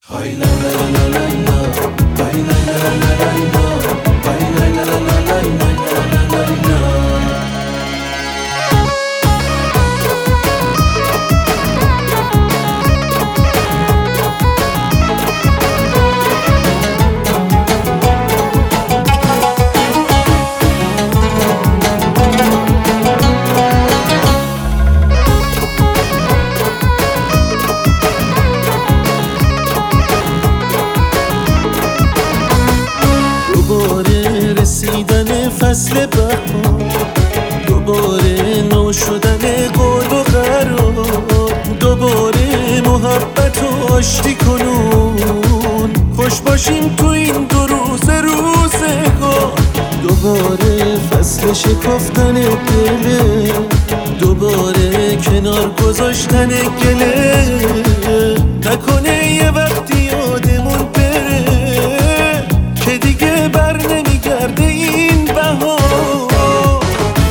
دوباره رسیدن فصل بهار، دوباره نو شدن قول و قرار، دوباره محبت و آشتی کنون، خوش باشیم تو این دو روزگار. دوباره فصل شکفتن دله، دوباره کنار گذاشتن گله، نکنه یه وقتی یادمون بره که دیگه بر نمیگرده این بهار.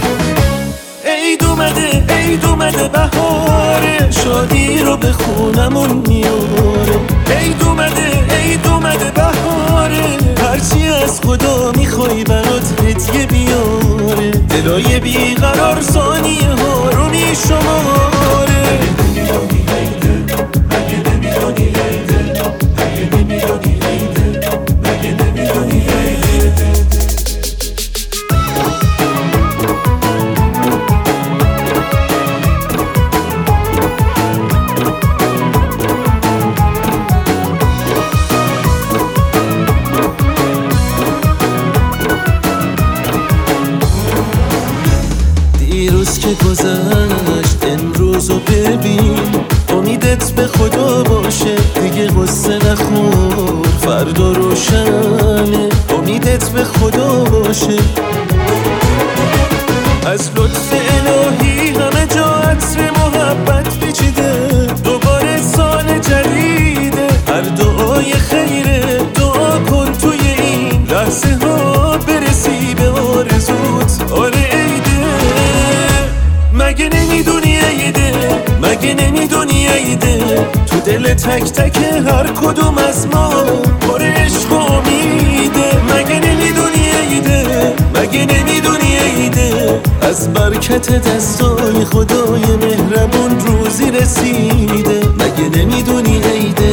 عید اومده بهاره، شادی رو به خونمون میاره. عید اومده بهاره، هرچی از خدا میخوای برات هدیه بیاره. دلای بیقرار ثانیه ها رو میشماره. دیروز که گذشت امروزو ببین، امیدت به خدا باشه دیگه قصه نخور. فردا روشنه، امیدت به خدا باشه. از لطف الهی همه جا عطر محبت پیچیده، دوباره سال جدیده. هر دعای خیره دعا کن توی این لحظه ها برسی به آرزوت. آره مگه نمیدونی عیده تو دل تک تک هر کدوم از ما پر عشق و امیده. مگه نمیدونی عیده از برکت دستای خدای مهربون روزی رسیده. مگه نمیدونی عیده.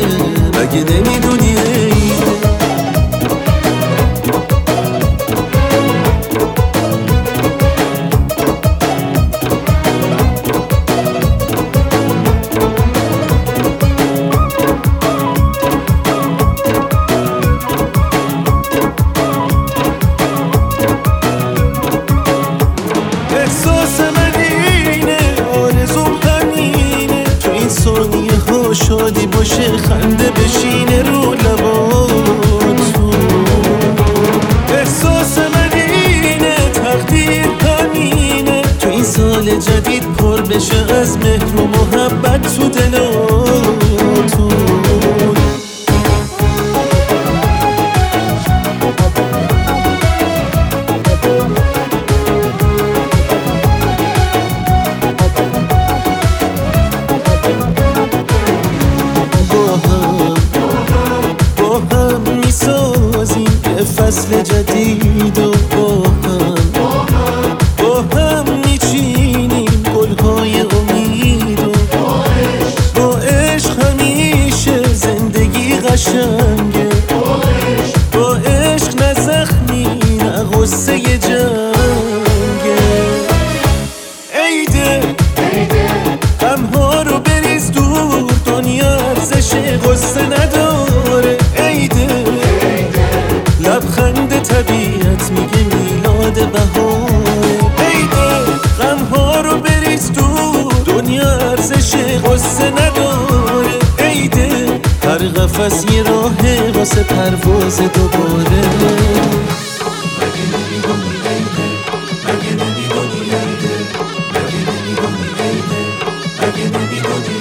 احساس من اینه، آرزوم همینه، تو این ثانیه ها شادی باشه، خنده بشینه رو لباتون. احساس من اینه، تقدیر همینه، تو این سال جدید پر بشه از مهر و محبت تو دلاتون. فصل جدید و با هم میچینیم گلهای امید و با عشق همیشه زندگی قشنگه. با عشق نه زخمی نه غصه جنگه. عیده غمها رو بریز دور، دنیا ارزش غصه نداره. عیده لبخند طبیعت میگه میلاد بهار. عیده غمها رو بریز دور، دنیا ارزش غصه نداره. عیده هر قفس یه راهه واسه پرواز دوباره. مگه نمیدونی